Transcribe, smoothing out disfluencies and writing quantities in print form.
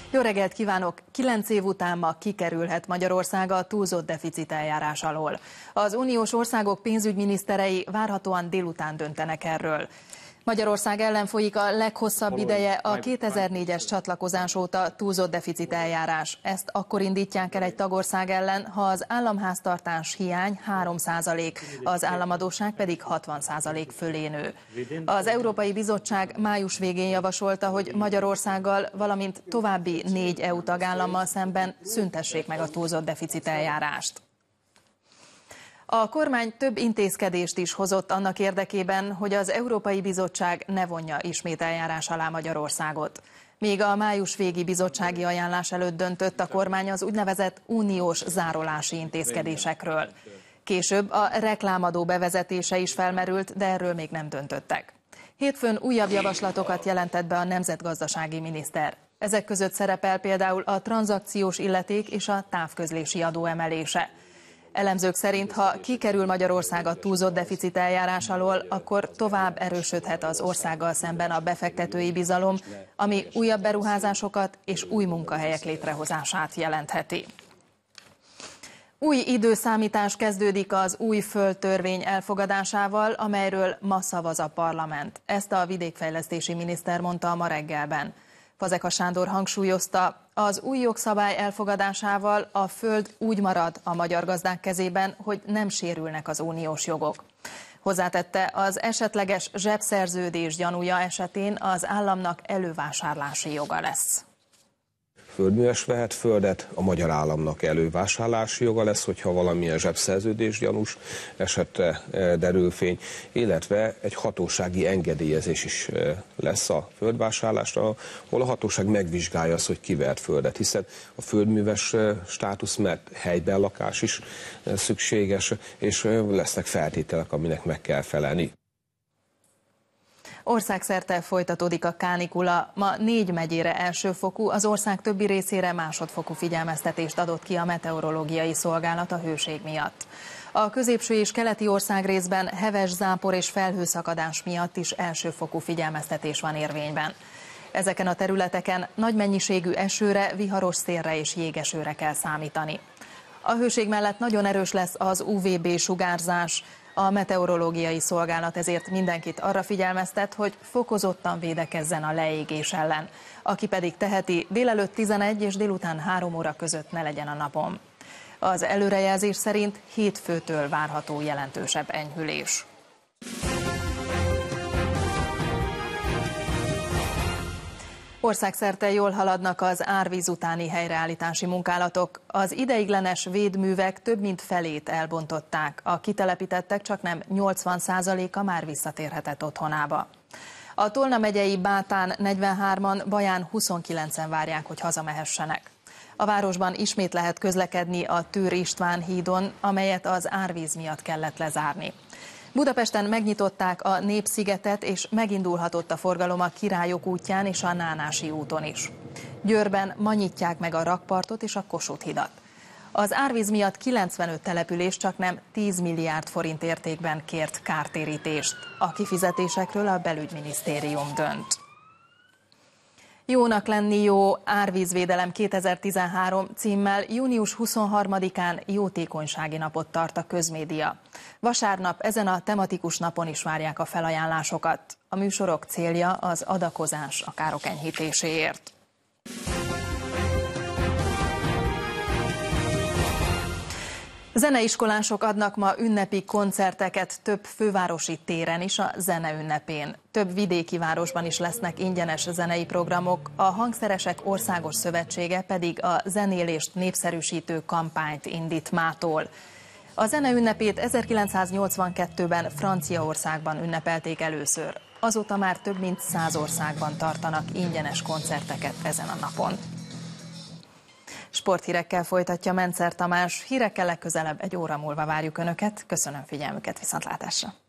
Jó reggelt kívánok! 9 év után ma kikerülhet Magyarország a túlzott deficit eljárás alól. Az uniós országok pénzügyminiszterei várhatóan délután döntenek erről. Magyarország ellen folyik a leghosszabb ideje a 2004-es csatlakozás óta túlzott deficit eljárás. Ezt akkor indítják el egy tagország ellen, ha az államháztartás hiány 3%, az államadósság pedig 60% fölé nő. Az Európai Bizottság május végén javasolta, hogy Magyarországgal, valamint további 4 EU tagállammal szemben szüntessék meg a túlzott deficit eljárást. A kormány több intézkedést is hozott annak érdekében, hogy az Európai Bizottság ne vonja ismét eljárás alá Magyarországot. Még a május végi bizottsági ajánlás előtt döntött a kormány az úgynevezett uniós zárolási intézkedésekről. Később a reklámadó bevezetése is felmerült, de erről még nem döntöttek. Hétfőn újabb javaslatokat jelentett be a nemzetgazdasági miniszter. Ezek között szerepel például a tranzakciós illeték és a távközlési adó emelése. Elemzők szerint, ha kikerül Magyarország a túlzott deficit eljárás alól, akkor tovább erősödhet az országgal szemben a befektetői bizalom, ami újabb beruházásokat és új munkahelyek létrehozását jelentheti. Új időszámítás kezdődik az új földtörvény elfogadásával, amelyről ma szavaz a parlament. Ezt a vidékfejlesztési miniszter mondta ma reggelben. Fazekas Sándor hangsúlyozta, az új jogszabály elfogadásával a föld úgy marad a magyar gazdák kezében, hogy nem sérülnek az uniós jogok. Hozzátette, az esetleges zsebszerződés gyanúja esetén az államnak elővásárlási joga lesz. Földműves vehet földet, a magyar államnak elővásárlási joga lesz, hogyha valamilyen zsebszerződés gyanús esetre derül fény, illetve egy hatósági engedélyezés is lesz a földvásárlásra, ahol a hatóság megvizsgálja azt, hogy ki vehet földet, hiszen a földműves státusz, mert helyben lakás is szükséges, és lesznek feltételek, aminek meg kell felelni. Országszerte folytatódik a kánikula. Ma 4 megyére elsőfokú, az ország többi részére másodfokú figyelmeztetést adott ki a meteorológiai szolgálat a hőség miatt. A középső és keleti országrészben heves zápor és felhőszakadás miatt is elsőfokú figyelmeztetés van érvényben. Ezeken a területeken nagy mennyiségű esőre, viharos szélre és jégesőre kell számítani. A hőség mellett nagyon erős lesz az UVB-sugárzás. A meteorológiai szolgálat ezért mindenkit arra figyelmeztet, hogy fokozottan védekezzen a leégés ellen. Aki pedig teheti, délelőtt 11 és délután 3 óra között ne legyen a napon. Az előrejelzés szerint hétfőtől várható jelentősebb enyhülés. Országszerte jól haladnak az árvíz utáni helyreállítási munkálatok. Az ideiglenes védművek több mint felét elbontották, a kitelepítettek csaknem 80%-a már visszatérhetett otthonába. A Tolna megyei Bátán 43-an, Baján 29-en várják, hogy hazamehessenek. A városban ismét lehet közlekedni a Tőr István hídon, amelyet az árvíz miatt kellett lezárni. Budapesten megnyitották a Népszigetet, és megindulhatott a forgalom a Királyok útján és a Nánási úton is. Győrben ma nyitják meg a rakpartot és a Kossuth hidat. Az árvíz miatt 95 település csaknem 10 milliárd forint értékben kért kártérítést. A kifizetésekről a belügyminisztérium dönt. Jónak lenni jó, árvízvédelem 2013 címmel június 23-án jótékonysági napot tart a közmédia. Vasárnap ezen a tematikus napon is várják a felajánlásokat. A műsorok célja az adakozás a károk enyhítéséért. Zeneiskolások adnak ma ünnepi koncerteket több fővárosi téren is a zene ünnepén. Több vidéki városban is lesznek ingyenes zenei programok, a Hangszeresek Országos Szövetsége pedig a zenélést népszerűsítő kampányt indít mától. A zene ünnepét 1982-ben Franciaországban ünnepelték először. Azóta már több mint 100 országban tartanak ingyenes koncerteket ezen a napon. Sporthírekkel folytatja Mencer Tamás. Hírekkel legközelebb 1 óra múlva várjuk Önöket. Köszönöm figyelmüket, viszontlátásra!